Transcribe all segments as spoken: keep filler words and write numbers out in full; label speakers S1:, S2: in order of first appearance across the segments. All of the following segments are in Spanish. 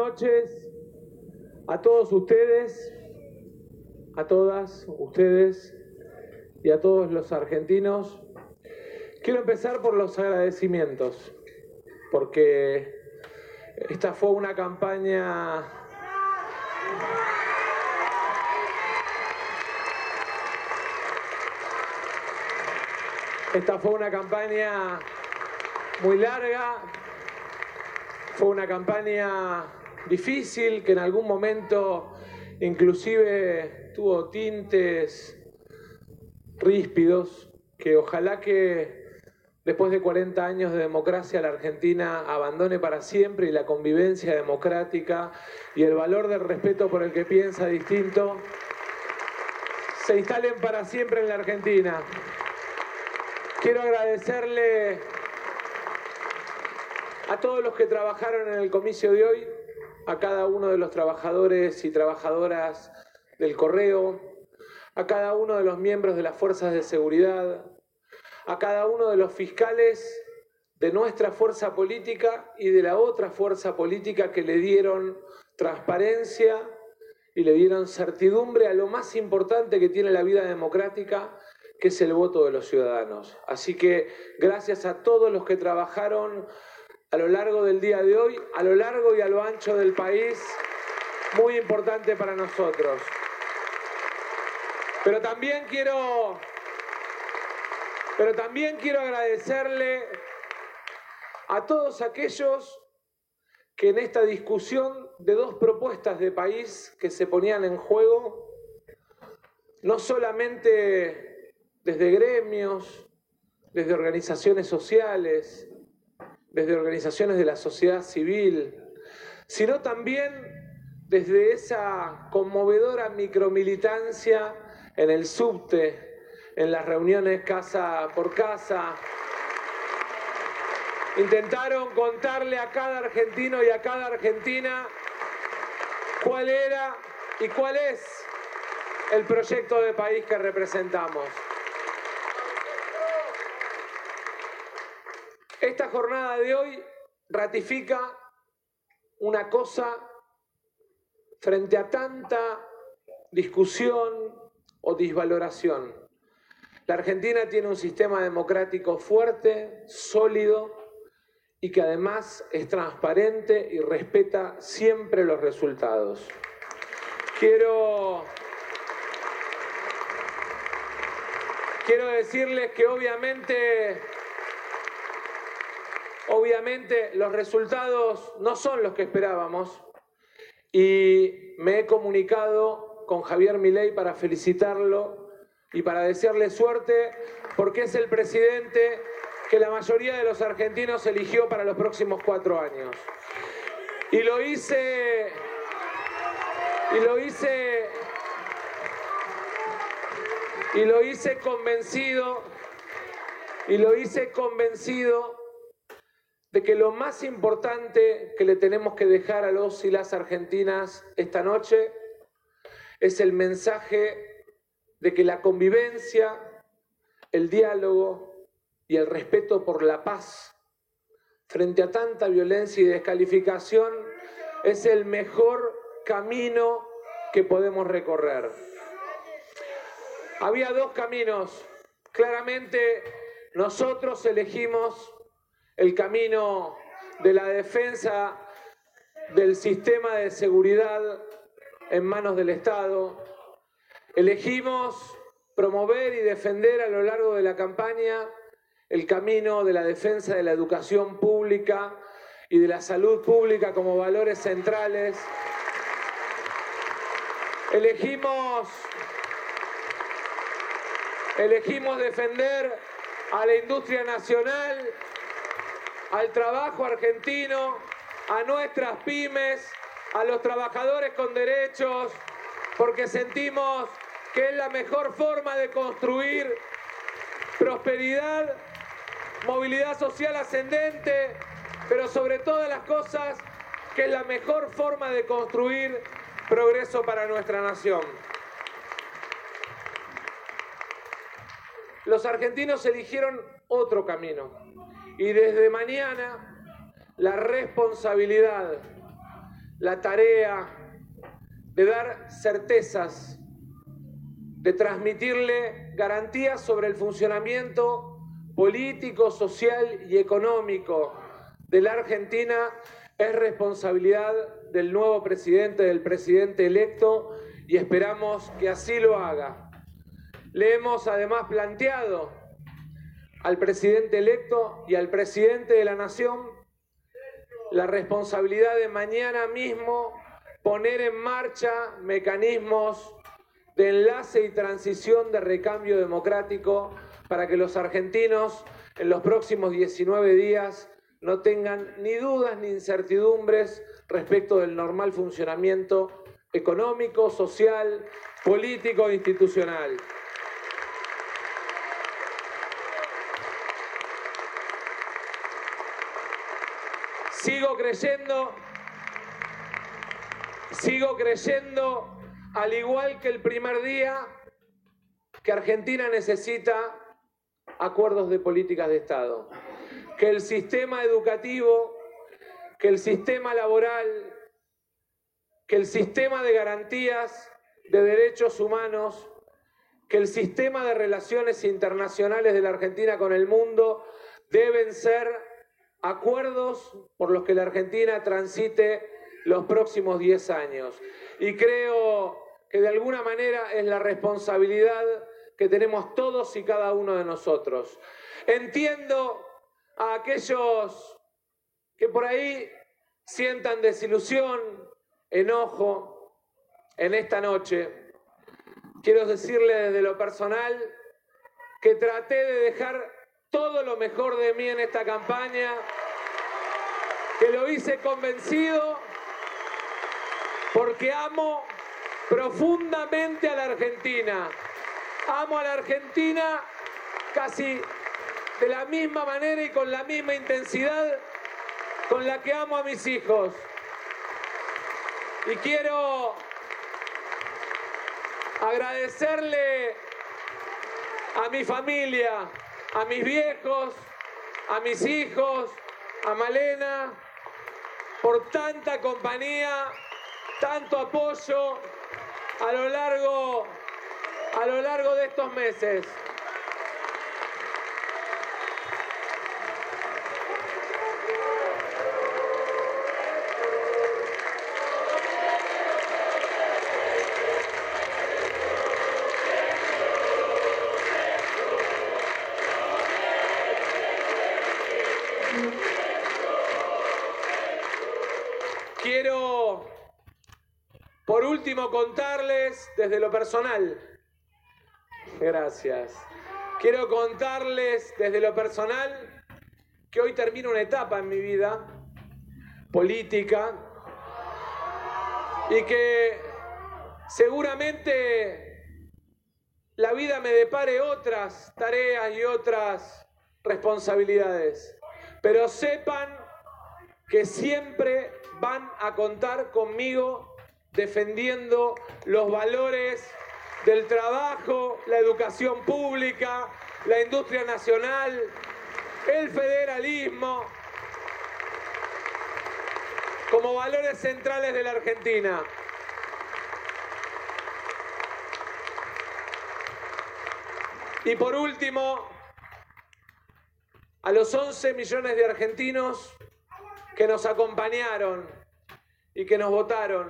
S1: noches a todos ustedes, a todas ustedes y a todos los argentinos. Quiero empezar por los agradecimientos, porque esta fue una campaña esta fue una campaña muy larga, fue una campaña difícil que en algún momento inclusive tuvo tintes ríspidos, que ojalá que después de cuarenta años de democracia la Argentina abandone para siempre y la convivencia democrática y el valor del respeto por el que piensa distinto se instalen para siempre en la Argentina. Quiero agradecerle a todos los que trabajaron en el comicio de hoy, a cada uno de los trabajadores y trabajadoras del Correo, a cada uno de los miembros de las fuerzas de seguridad, a cada uno de los fiscales de nuestra fuerza política y de la otra fuerza política que le dieron transparencia y le dieron certidumbre a lo más importante que tiene la vida democrática, que es el voto de los ciudadanos. Así que gracias a todos los que trabajaron a lo largo del día de hoy, a lo largo y a lo ancho del país, muy importante para nosotros. Pero también quiero, pero también quiero agradecerle a todos aquellos que en esta discusión de dos propuestas de país que se ponían en juego, no solamente desde gremios, desde organizaciones sociales, desde organizaciones de la sociedad civil, sino también desde esa conmovedora micromilitancia en el subte, en las reuniones casa por casa. Intentaron contarle a cada argentino y a cada argentina cuál era y cuál es el proyecto de país que representamos. Esta jornada de hoy ratifica una cosa frente a tanta discusión o disvaloración. La Argentina tiene un sistema democrático fuerte, sólido y que además es transparente y respeta siempre los resultados. Quiero, quiero decirles que obviamente... Obviamente los resultados no son los que esperábamos y me he comunicado con Javier Milei para felicitarlo y para desearle suerte porque es el presidente que la mayoría de los argentinos eligió para los próximos cuatro años. Y lo hice, y lo hice, y lo hice convencido, y lo hice convencido de que lo más importante que le tenemos que dejar a los y las argentinas esta noche es el mensaje de que la convivencia, el diálogo y el respeto por la paz frente a tanta violencia y descalificación es el mejor camino que podemos recorrer. Había dos caminos. Claramente nosotros elegimos el camino de la defensa del sistema de seguridad en manos del Estado. Elegimos promover y defender a lo largo de la campaña el camino de la defensa de la educación pública y de la salud pública como valores centrales. Elegimos, elegimos defender a la industria nacional, al trabajo argentino, a nuestras pymes, a los trabajadores con derechos, porque sentimos que es la mejor forma de construir prosperidad, movilidad social ascendente, pero sobre todas las cosas, que es la mejor forma de construir progreso para nuestra nación. Los argentinos eligieron otro camino y desde mañana la responsabilidad la tarea de dar certezas, de transmitirle garantías sobre el funcionamiento político, social y económico de la Argentina es responsabilidad del nuevo presidente, del presidente electo, y esperamos que así lo haga. Le hemos además planteado al presidente electo y al presidente de la Nación la responsabilidad de mañana mismo poner en marcha mecanismos de enlace y transición de recambio democrático para que los argentinos en los próximos diecinueve días no tengan ni dudas ni incertidumbres respecto del normal funcionamiento económico, social, político e institucional. Sigo creyendo, sigo creyendo, al igual que el primer día, que Argentina necesita acuerdos de políticas de Estado, que el sistema educativo, que el sistema laboral, que el sistema de garantías de derechos humanos, que el sistema de relaciones internacionales de la Argentina con el mundo deben ser acuerdos por los que la Argentina transite los próximos diez años. Y creo que de alguna manera es la responsabilidad que tenemos todos y cada uno de nosotros. Entiendo a aquellos que por ahí sientan desilusión, enojo en esta noche. Quiero decirle desde lo personal que traté de dejar todo lo mejor de mí en esta campaña, que lo hice convencido porque amo profundamente a la Argentina. Amo a la Argentina casi de la misma manera y con la misma intensidad con la que amo a mis hijos. Y quiero agradecerle a mi familia, a mis viejos, a mis hijos, a Malena, por tanta compañía, tanto apoyo a lo largo, a lo largo de estos meses. Quiero, por último, contarles desde lo personal. Gracias. Quiero contarles desde lo personal que hoy termino una etapa en mi vida política y que seguramente la vida me depare otras tareas y otras responsabilidades. Pero sepan que siempre van a contar conmigo defendiendo los valores del trabajo, la educación pública, la industria nacional, el federalismo, como valores centrales de la Argentina. Y por último, a los once millones de argentinos que nos acompañaron y que nos votaron,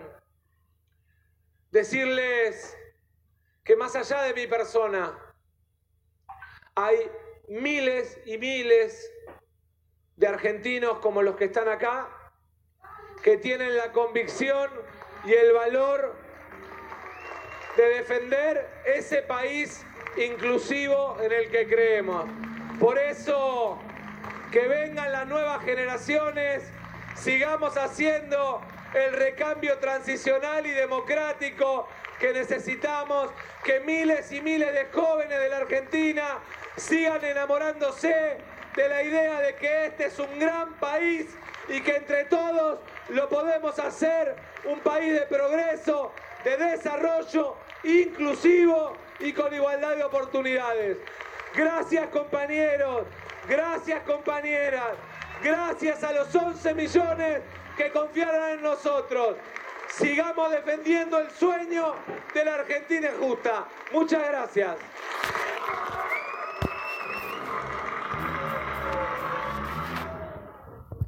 S1: decirles que más allá de mi persona hay miles y miles de argentinos como los que están acá, que tienen la convicción y el valor de defender ese país inclusivo en el que creemos. Por eso, que vengan las nuevas generaciones, sigamos haciendo el recambio transicional y democrático que necesitamos, que miles y miles de jóvenes de la Argentina sigan enamorándose de la idea de que este es un gran país y que entre todos lo podemos hacer un país de progreso, de desarrollo, inclusivo y con igualdad de oportunidades. Gracias, compañeros, gracias, compañeras, gracias a los once millones que confiaron en nosotros. Sigamos defendiendo el sueño de la Argentina justa. Muchas gracias.